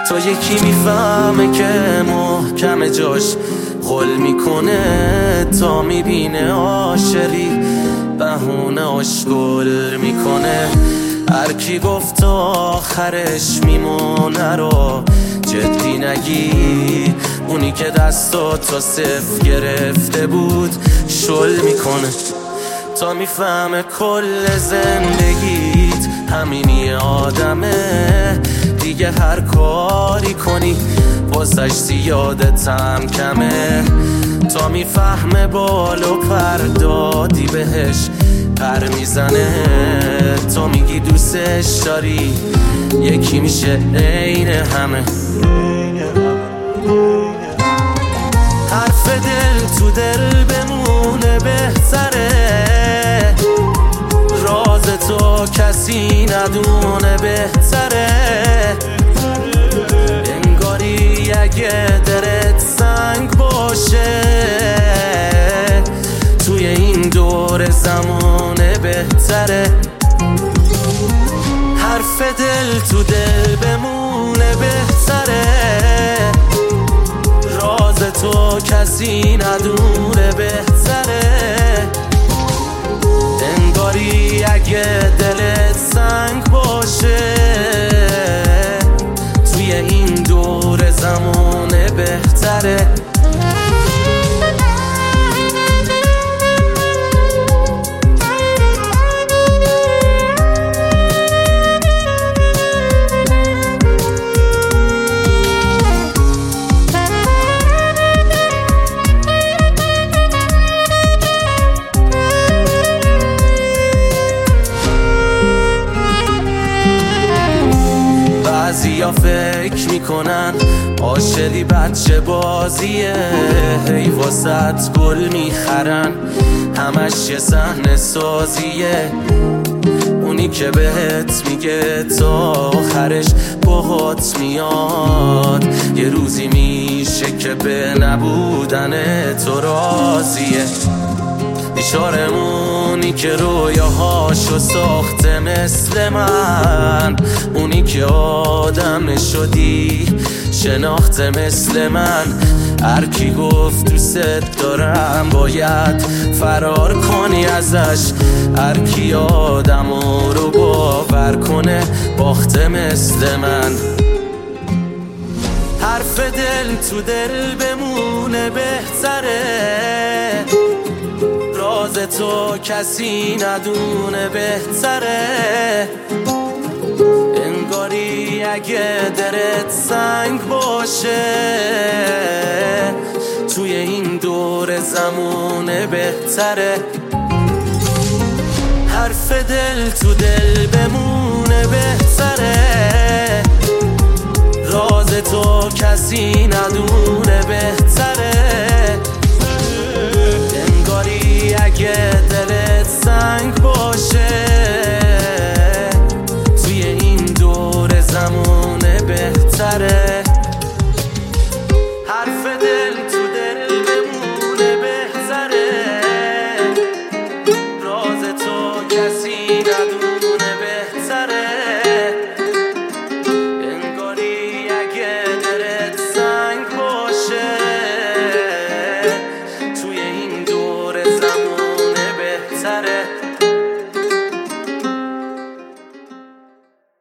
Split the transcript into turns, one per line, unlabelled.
تا یکی میفهمه که محکم جاش خل میکنه، تا میبینه عاشقی بهونه آشگل میکنه. هر کی گفت آخرش میمونه رو جدی نگی، اونی که دستاتو صفر گرفته بود شل میکنه. تا میفهمه کل زندگیت همینی آدمه، دیگه هر کاری کنی واسش زیادتم کمه. تا میفهمه بال و پر دادی بهش پر میزنه، تا میگی دوستش داری یکی میشه عین همه. حرف دل تو دل بمونه بهتره، راز تو کسی ندونه بهتره. انگاری اگه دلت سنگ باشه توی این دور زمانه بهتره. حرف دل تو دل بمونه بهتره، راز تو کسی ندونه بهتره. انگاری اگه دلت سنگ باشه توی این دور زمانه بهتره. بعضیا فکر میکنن عاشقی بچه بازیه، هی واسط گل میخرن همش یه صحنه سازیه. اونی که بهت میگه تا آخرش باهات میاد، یه روزی میشه که به نبودن تو راضیه. بیچارمونی که رویاهاشو ساخته مثل من، اونی که آدم نشدی شناخته مثل من. هر کی گفت دوست دارم باید فرار کنی ازش، هر کی آدمو رو باور کنه باخته مثل من. حرف دل تو دل بمونه بهتره، راز تو کسی ندونه بهتره. انگاری اگه دلت سنگ باشه توی این دور زمونه بهتره. حرف دل تو دل بمونه بهتره، راز تو کسی ندونه